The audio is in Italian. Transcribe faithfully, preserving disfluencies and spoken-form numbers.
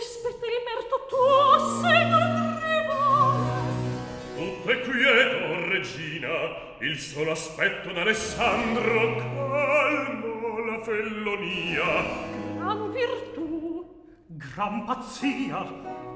rispetto e merito tuo sei non rivale. Tutto è quieto, regina, il solo aspetto d'Alessandro calmo la fellonia. Gran virtù, gran pazzia,